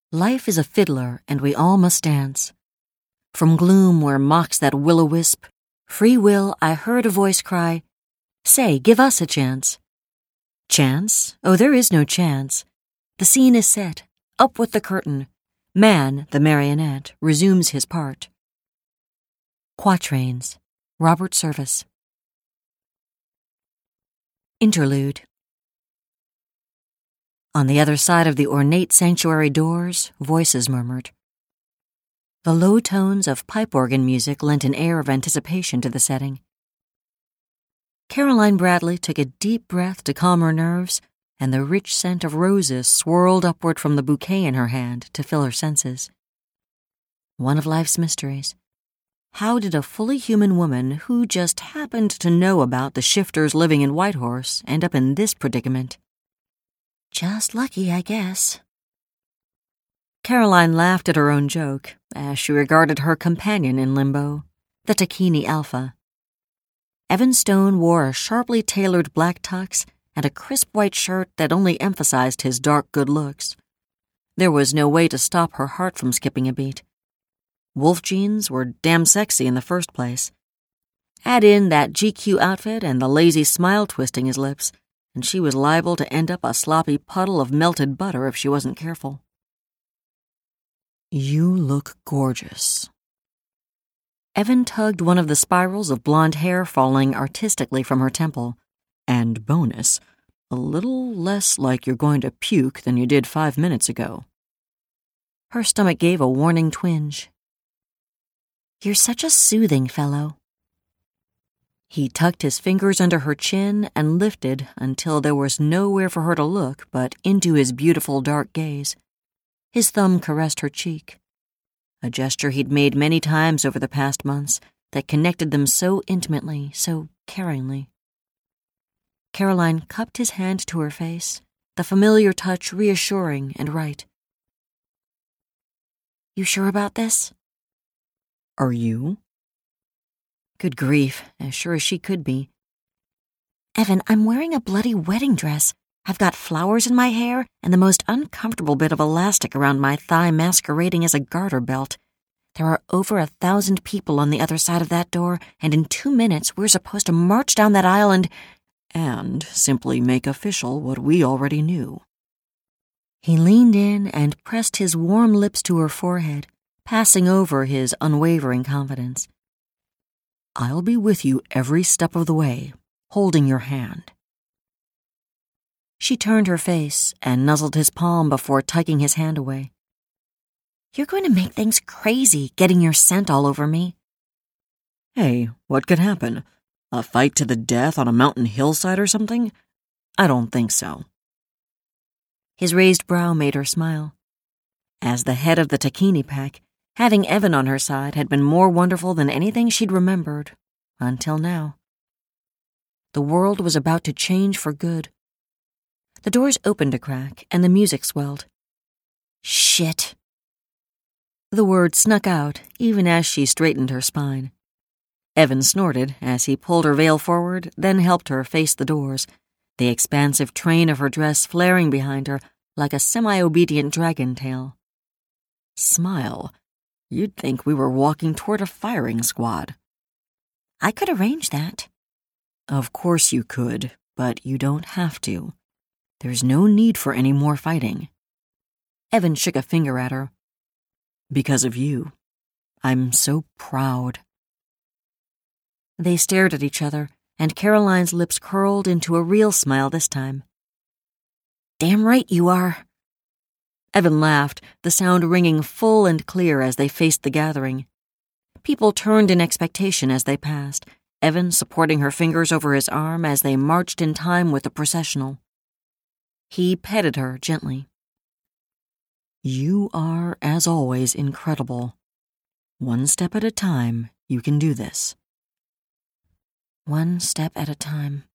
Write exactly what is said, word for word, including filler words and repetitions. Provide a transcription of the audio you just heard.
Life is a fiddler, and we all must dance. From gloom where mocks that will-o'-wisp, free will, I heard a voice cry, "Say, give us a chance." Chance? Oh, there is no chance. The scene is set. Up with the curtain. Man, the marionette, resumes his part. Quatrains. Robert Service. Interlude. On the other side of the ornate sanctuary doors, voices murmured. The low tones of pipe organ music lent an air of anticipation to the setting. Caroline Bradley took a deep breath to calm her nerves, and the rich scent of roses swirled upward from the bouquet in her hand to fill her senses. One of life's mysteries. How did a fully human woman who just happened to know about the shifters living in Whitehorse end up in this predicament? Just lucky, I guess. Caroline laughed at her own joke as she regarded her companion in limbo, the Taquini Alpha. Evan Stone wore a sharply tailored black tux and a crisp white shirt that only emphasized his dark good looks. There was no way to stop her heart from skipping a beat. Wolf jeans were damn sexy in the first place. Add in that G Q outfit and the lazy smile twisting his lips, and she was liable to end up a sloppy puddle of melted butter if she wasn't careful. You look gorgeous. Evan tugged one of the spirals of blonde hair falling artistically from her temple. And bonus, a little less like you're going to puke than you did five minutes ago. Her stomach gave a warning twinge. You're such a soothing fellow. He tucked his fingers under her chin and lifted until there was nowhere for her to look but into his beautiful dark gaze. His thumb caressed her cheek, a gesture he'd made many times over the past months that connected them so intimately, so caringly. Caroline cupped his hand to her face, the familiar touch reassuring and right. You sure about this? Are you? Good grief, as sure as she could be. Evan, I'm wearing a bloody wedding dress. I've got flowers in my hair and the most uncomfortable bit of elastic around my thigh masquerading as a garter belt. There are over a thousand people on the other side of that door, and in two minutes we're supposed to march down that aisle and... and simply make official what we already knew. He leaned in and pressed his warm lips to her forehead, passing over his unwavering confidence. I'll be with you every step of the way, holding your hand. She turned her face and nuzzled his palm before tugging his hand away. You're going to make things crazy, getting your scent all over me. Hey, what could happen? A fight to the death on a mountain hillside or something? I don't think so. His raised brow made her smile. As the head of the Taquini pack, having Evan on her side had been more wonderful than anything she'd remembered, until now. The world was about to change for good. The doors opened a crack, and the music swelled. Shit. The word snuck out, even as she straightened her spine. Evan snorted as he pulled her veil forward, then helped her face the doors, the expansive train of her dress flaring behind her like a semi-obedient dragon tail. Smile. You'd think we were walking toward a firing squad. I could arrange that. Of course you could, but you don't have to. There's no need for any more fighting. Evan shook a finger at her. Because of you. I'm so proud. They stared at each other, and Caroline's lips curled into a real smile this time. Damn right you are. Evan laughed, the sound ringing full and clear as they faced the gathering. People turned in expectation as they passed, Evan supporting her fingers over his arm as they marched in time with the processional. He petted her gently. You are, as always, incredible. One step at a time, you can do this. One step at a time.